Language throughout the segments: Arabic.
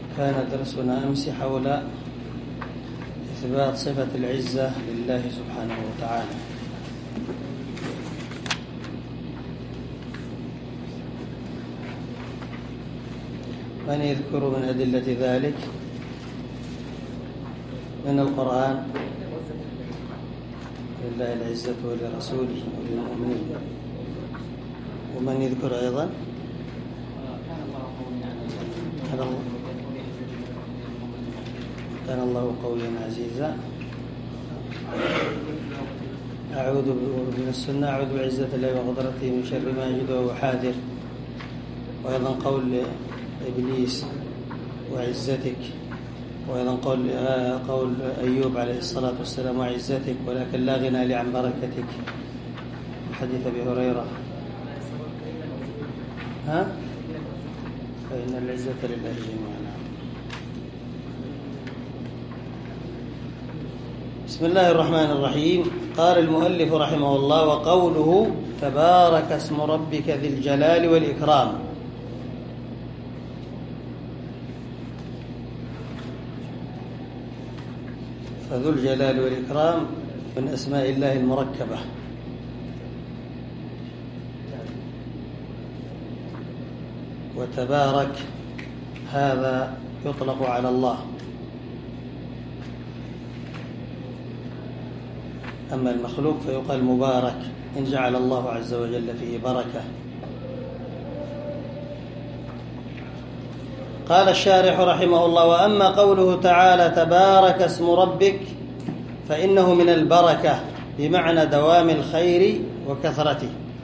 كان درسنا أمس حول إثبات صفة العزة لله سبحانه وتعالى. من يذكر من أدلة ذلك من القرآن؟ لله العزة ولرسوله وللمؤمنين. ومن يذكر أيضا كان الله قويا عزيزا. أعوذ من السنة أعوذ بعزة الله وقدرته من شر ما يجد وهو حاذر. وأيضا قول إبليس وعزتك. وأيضا قول أيوب عليه الصلاة والسلام وعزتك ولكن لا غنى لي عن بركتك، حديث أبي هريرة. فإن العزة لله جميعا. بسم الله الرحمن الرحيم. قال المؤلف رحمه الله: وقوله تبارك اسم ربك ذي الجلال والإكرام. فذو الجلال والإكرام من أسماء الله المركبة، وتبارك هذا يطلق على الله، أما المخلوق فيقال مبارك إن جعل الله عز وجل فيه بركة. قال الشارح رحمه الله: وأما قوله تعالى تبارك اسم ربك فإنه من البركة بمعنى دوام الخير وكثرته.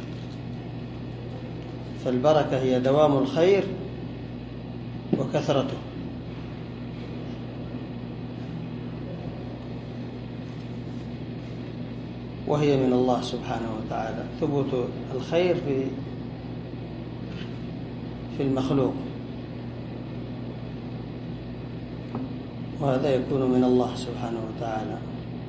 فالبركة هي دوام الخير وكثرته. وهي من الله سبحانه وتعالى، ثبوت الخير في المخلوق، وهذا يكون من الله سبحانه وتعالى.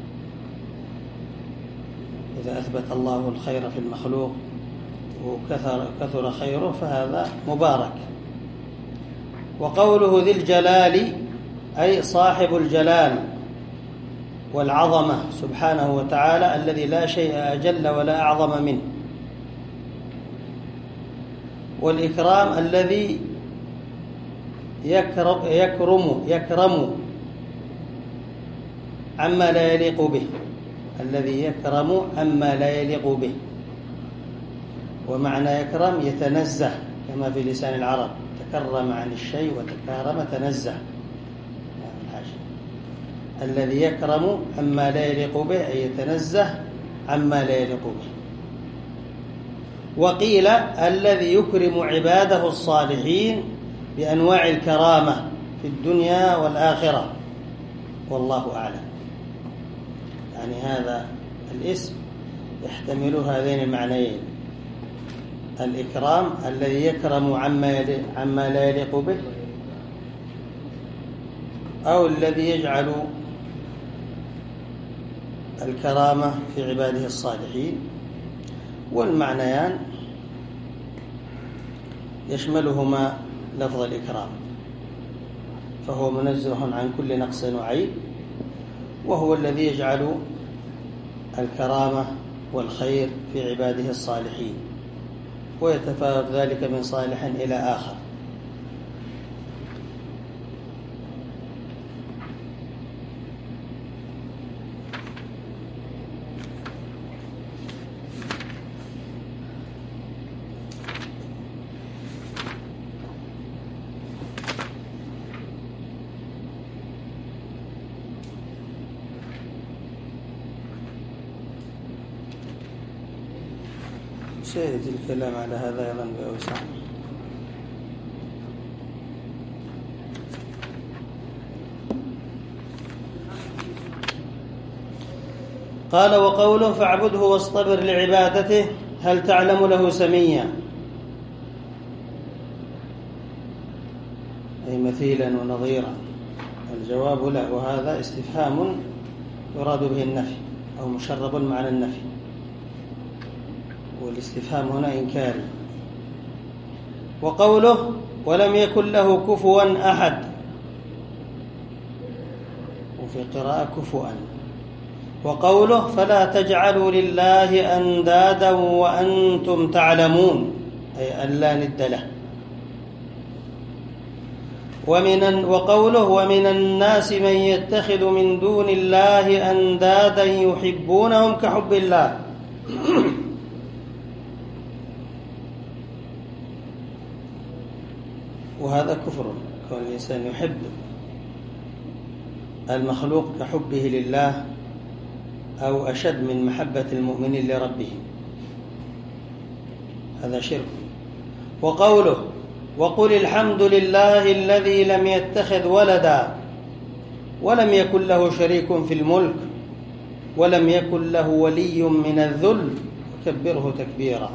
إذا أثبت الله الخير في المخلوق وكثر خيره فهذا مبارك. وقوله ذي الجلال أي صاحب الجلال والعظمة سبحانه وتعالى الذي لا شيء أجل ولا أعظم منه. والإكرام الذي يكرم عما لا يليق به، الذي يكرم عما لا يليق به. ومعنى يكرم يتنزه كما في لسان العرب: تكرم عن الشيء وتكارم تنزه. الذي يكرم عما لا يليق به أي يتنزه عما لا يليق به. وقيل الذي يكرم عباده الصالحين بأنواع الكرامة في الدنيا والآخرة، والله أعلم. يعني هذا الاسم يحتمل هذين المعنيين: الإكرام الذي يكرم عما لا يليق به، أو الذي يجعل الكرامة في عباده الصالحين. والمعنيان يشملهما لفظ الإكرام، فهو منزه عن كل نقص وعيب، وهو الذي يجعل الكرامة والخير في عباده الصالحين، ويتفاوت ذلك من صالح إلى آخر. سيأتي الكلام على هذا أيضا بأوسع. قال: وقوله فاعبده واصطبر لعبادته هل تعلم له سميا، أي مثيلا ونظيرا. الجواب لا، وهذا استفهام يراد به النفي أو مشرب معنى النفي، والاستفهام هنا إنكاري. وقوله ولم يكن له كفوا أحد وفي قراءة كفوا. وقوله فلا تجعلوا لله أندادا وأنتم تعلمون، أي أن لا ند له. وقوله ومن الناس من يتخذ من دون الله أندادا يحبونهم كحب الله. وهذا كفر، كون الإنسان يحب المخلوق كحبه لله أو أشد من محبة المؤمنين لربهم، هذا شرك. وقوله وقل الحمد لله الذي لم يتخذ ولدا ولم يكن له شريك في الملك ولم يكن له ولي من الذل وكبره تكبيرا.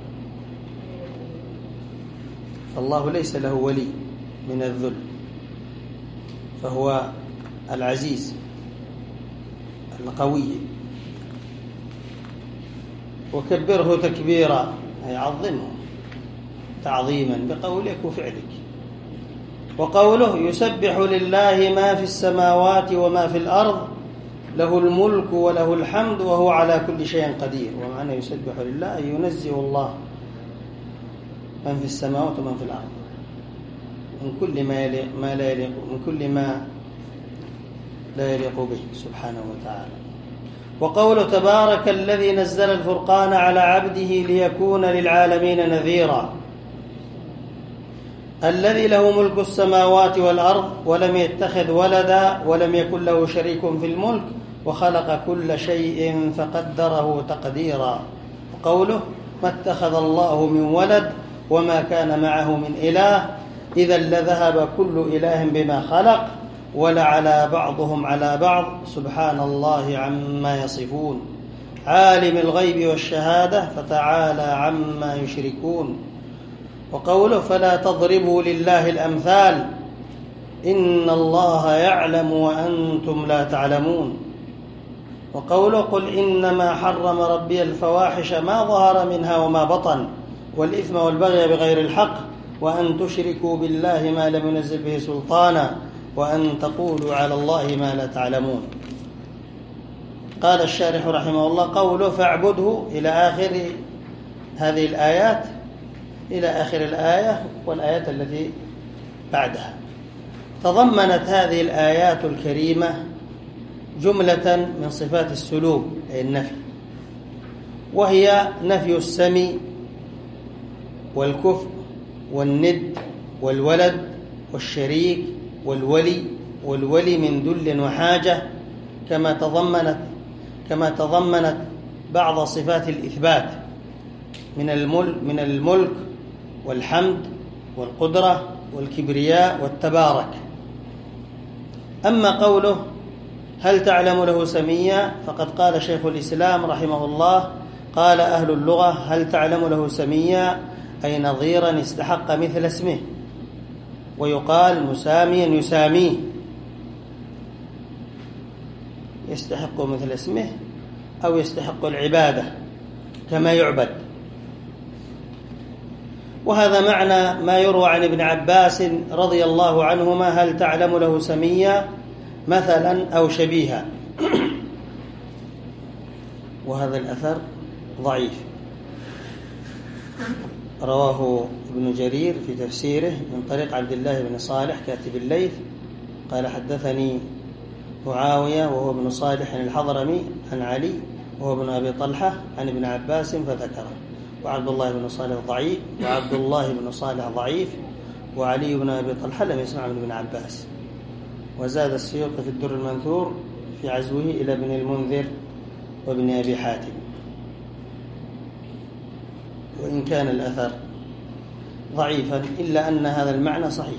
فالله ليس له ولي من الذل، فهو العزيز القوي. وكبره تكبيرا، أي عظمه تعظيما بقولك وفعلك. وقوله يسبح لله ما في السماوات وما في الأرض له الملك وله الحمد وهو على كل شيء قدير. ومعنى يسبح لله أي ينزه الله من في السماوات ومن في الأرض من كل ما لا يليق، من كل ما لا يليق به سبحانه وتعالى. وقوله تبارك الذي نزل الفرقان على عبده ليكون للعالمين نذيرا، الذي له ملك السماوات والأرض ولم يتخذ ولدا ولم يكن له شريك في الملك وخلق كل شيء فقدره تقديرا. وقوله ما اتخذ الله من ولد وما كان معه من إله إذا لذهب كل إله بما خلق ولعلى بعضهم على بعض سبحان الله عما يصفون عالم الغيب والشهادة فتعالى عما يشركون. وقوله فلا تضربوا لله الأمثال إن الله يعلم وأنتم لا تعلمون. وقوله قل إنما حرم ربي الفواحش ما ظهر منها وما بطن والإثم والبغي بغير الحق وأن تشركوا بالله ما لم ينزل به سلطانا وأن تقولوا على الله ما لا تعلمون. قال الشارح رحمه الله قوله فاعبده إلى آخر هذه الآيات، إلى آخر الآية والآيات التي بعدها. تضمنت هذه الآيات الكريمة جملة من صفات السلوب أي النفي، وهي نفي السمع والكفء والند والولد والشريك والولي من دل وحاجة، كما تضمنت بعض صفات الإثبات من الملك والحمد والقدرة والكبرياء والتبارك. أما قوله هل تعلم له سميا فقد قال شيخ الإسلام رحمه الله قال أهل اللغة هل تعلم له سميا أي نظيرا استحق مثل اسمه، ويقال مساميا يساميه يستحق مثل اسمه أو يستحق العبادة كما يعبد. وهذا معنى ما يروى عن ابن عباس رضي الله عنهما هل تعلم له سميا مثلا أو شبيها. وهذا الأثر ضعيف، رواه ابن جرير في تفسيره من طريق عبد الله بن صالح كاتب الليث قال حدثني معاوية وهو ابن صالح الحضرمي عن علي وهو ابن أبي طلحة عن ابن عباس فذكره. وعبد الله بن صالح ضعيف، وعبد الله بن صالح ضعيف، وعلي بن أبي طلحة لم يسمع من ابن عباس. وزاد السيوطي في الدر المنثور في عزوه إلى ابن المنذر وابن أبي حاتم. وإن كان الأثر ضعيفا إلا أن هذا المعنى صحيح.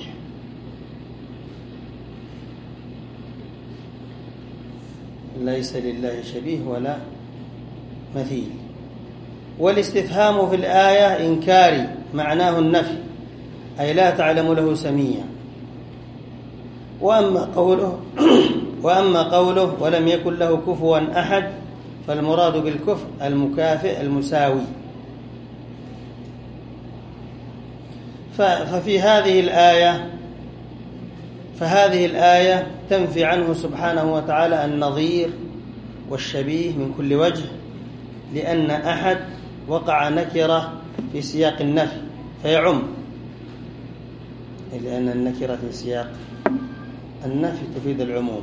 ليس لله شبيه ولا مثيل. والاستفهام في الآية إنكاري معناه النفي أي لا تعلم له سميا. وأما قوله ولم يكن له كفوا أحد فالمراد بالكفء المكافئ المساوي. ففي هذه الآية فهذه الآية تنفي عنه سبحانه وتعالى النظير والشبيه من كل وجه، لأن أحد وقع نكرة في سياق النفي فيعم، لأن النكرة في سياق النفي تفيد العموم.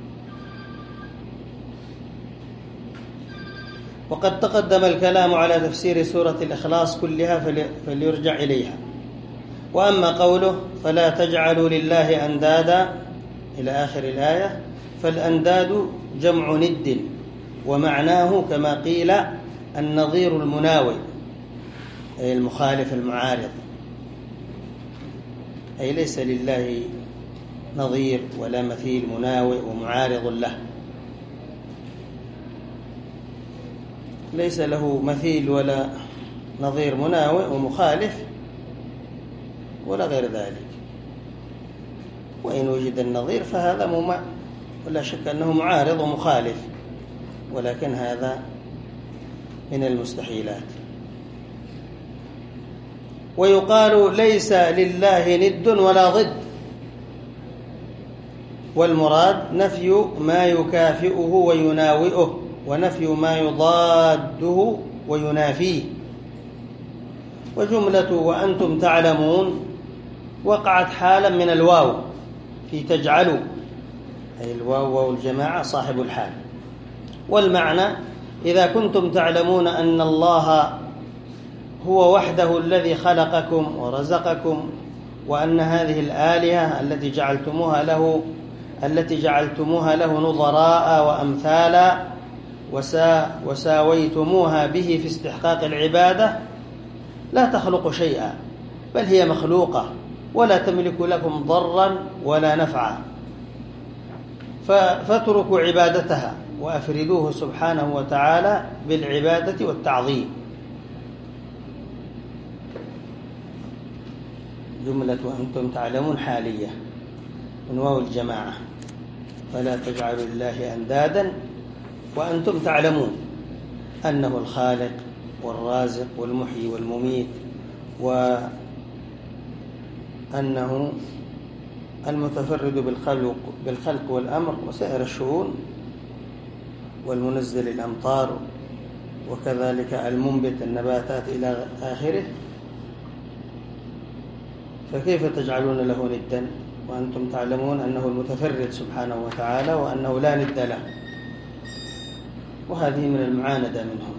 وقد تقدم الكلام على تفسير سورة الإخلاص كلها فليرجع إليها. وأما قوله فلا تجعلوا لله أندادا إلى آخر الآية، فالأنداد جمع ند، ومعناه كما قيل النظير المناوئ، أي المخالف المعارض، أي ليس لله نظير ولا مثيل مناوئ ومعارض له، ليس له مثيل ولا نظير مناوئ ومخالف ولا غير ذلك. وإن وجد النظير فهذا ولا شك أنه معارض ومخالف، ولكن هذا من المستحيلات. ويقال ليس لله ند ولا ضد، والمراد نفي ما يكافئه ويناوئه، ونفي ما يضاده وينافيه. وجملة وأنتم تعلمون وقعت حالا من الواو في تجعلوا، أي الواو واو الجماعة صاحب الحال. والمعنى إذا كنتم تعلمون أن الله هو وحده الذي خلقكم ورزقكم، وأن هذه الآلهة التي جعلتموها له نظراء وأمثالا وساويتموها به في استحقاق العبادة، لا تخلق شيئا، بل هي مخلوقة ولا تملك لكم ضرا ولا نفعا، فاتركوا عبادتها وأفردوه سبحانه وتعالى بالعبادة والتعظيم. جملة وأنتم تعلمون حالية من واو الجماعة، فلا تجعلوا لله أندادا وأنتم تعلمون أنه الخالق والرازق والمحيي والمميت، وأنه المتفرد بالخلق والأمر وسائر الشؤون، والمنزل الأمطار، وكذلك المنبت النباتات إلى آخره. فكيف تجعلون له ندا وأنتم تعلمون أنه المتفرد سبحانه وتعالى وأنه لا ند له؟ وهذه من المعاندة منهم.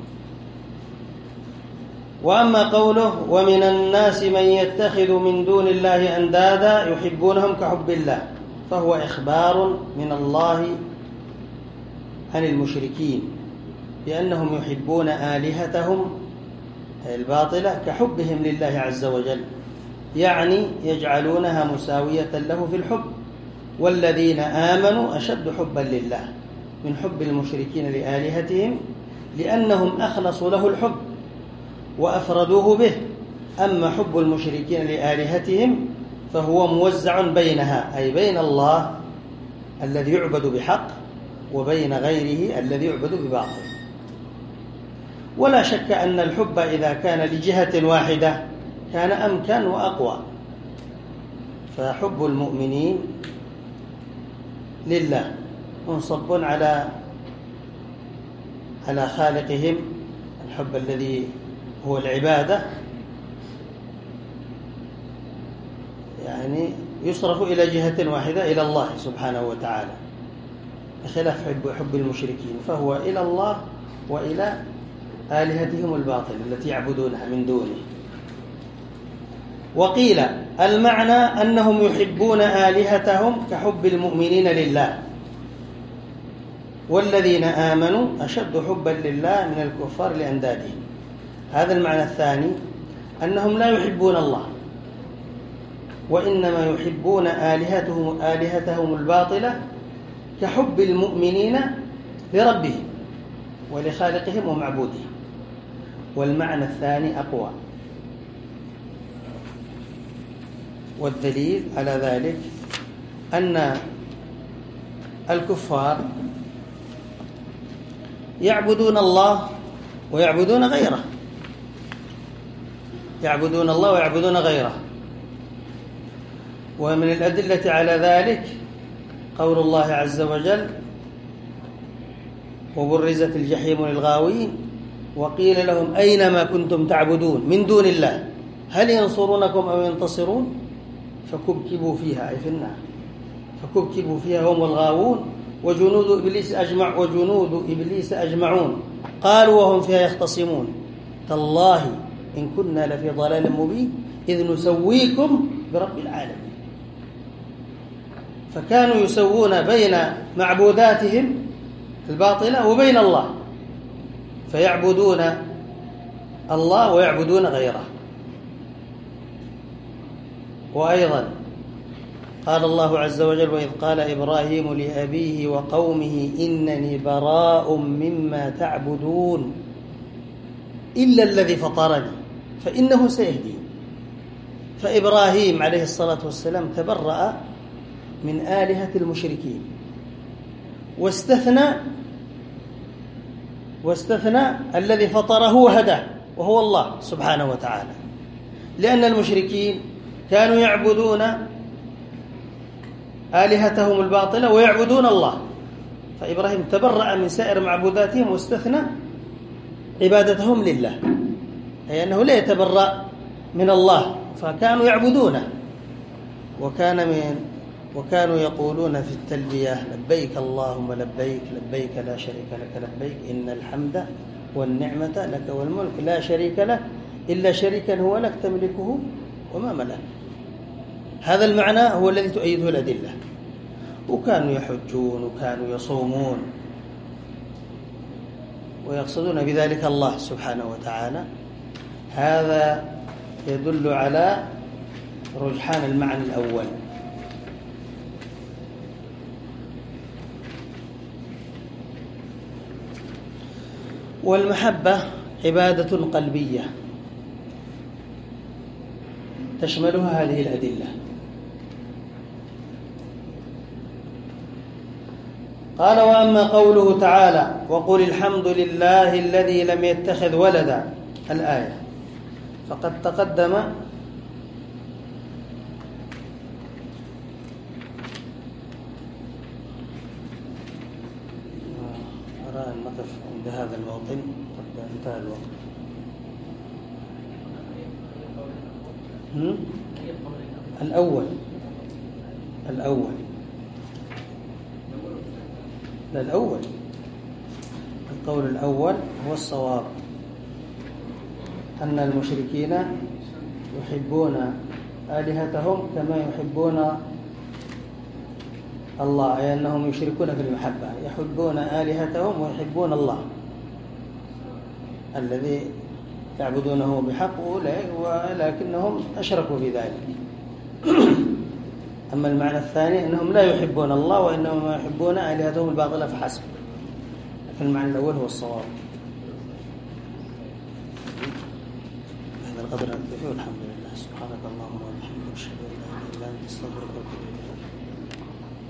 وأما قوله ومن الناس من يتخذ من دون الله أندادا يحبونهم كحب الله، فهو إخبار من الله عن المشركين بأنهم يحبون آلهتهم الباطلة كحبهم لله عز وجل، يعني يجعلونها مساوية له في الحب. والذين آمنوا أشد حبا لله من حب المشركين لآلهتهم، لأنهم أخلصوا له الحب وأفردوه به. أما حب المشركين لآلهتهم فهو موزع بينها، أي بين الله الذي يعبد بحق وبين غيره الذي يعبد بباطل. ولا شك أن الحب إذا كان لجهة واحدة كان أمكن وأقوى، فحب المؤمنين لله منصب على خالقهم، الحب الذي هو العبادة، يعني يصرف إلى جهة واحدة إلى الله سبحانه وتعالى، بخلاف حب المشركين فهو إلى الله وإلى آلهتهم الباطلة التي يعبدونها من دونه. وقيل المعنى أنهم يحبون آلهتهم كحب المؤمنين لله، والذين آمنوا أشد حبا لله من الكفار لأندادهم. هذا المعنى الثاني، أنهم لا يحبون الله وإنما يحبون آلهتهم الباطلة كحب المؤمنين لربهم ولخالقهم ومعبودهم. والمعنى الثاني أقوى، والدليل على ذلك أن الكفار يعبدون الله ويعبدون غيره، يعبدون الله ويعبدون غيره، ومن الأدلة على ذلك قول الله عز وجل: وبرزت الجحيم للغاوين وقيل لهم أين ما كنتم تعبدون من دون الله هل ينصرونكم أو ينتصرون فكبكبوا فيها، أي في النار، فكبكبوا فيها هم الغاوون وجنود إبليس أجمعون قالوا وهم فيها يختصمون: تالله إن كنا لفي ضلال مبين إذ نسويكم برب العالمين. فكانوا يسوون بين معبوداتهم الباطلة وبين الله، فيعبدون الله ويعبدون غيره. وأيضا قال الله عز وجل: وإذ قال إبراهيم لأبيه وقومه إنني براء مما تعبدون إلا الذي فطرني فإنه سيهدين. فإبراهيم عليه الصلاة والسلام تبرأ من آلهة المشركين واستثنى الذي فطره وهداه وهو الله سبحانه وتعالى، لأن المشركين كانوا يعبدون آلهتهم الباطلة ويعبدون الله، فإبراهيم تبرأ من سائر معبوداتهم واستثنى عبادتهم لله، أي أنه لا يتبرأ من الله، فكانوا يعبدونه. وكانوا يقولون في التلبية: لبيك اللهم لبيك لبيك لا شريك لك لبيك إن الحمد والنعمة لك والملك لا شريك له إلا شريكا هو لك تملكه وما ملك. هذا المعنى هو الذي تؤيده الأدلة. وكانوا يحجون وكانوا يصومون ويقصدون بذلك الله سبحانه وتعالى. هذا يدل على رجحان المعنى الأول. والمحبة عبادة قلبية تشملها هذه الأدلة. قال: وأما قوله تعالى: وقل الحمد لله الذي لم يتخذ ولدا، الآية، فقد تقدم أرى أن نقف عند هذا الموطن، قد انتهى الوقت. الأول القول الأول هو الصواب، أن المشركين يحبون آلهتهم كما يحبون الله، أي أنهم يشركون في المحبة، يحبون آلهتهم ويحبون الله الذي يعبدونه بحق، ولكنهم أشركوا بذلك. أما المعنى الثاني أنهم لا يحبون الله وإنما يحبون آلهتهم الباطلة فحسب. المعنى الأول هو الصواب. هذا القدر نكتفي، والحمد لله. سبحانك اللهم وبحمدك، أشهد أن لا إله إلا أنت، أستغفرك وأتوب إليك.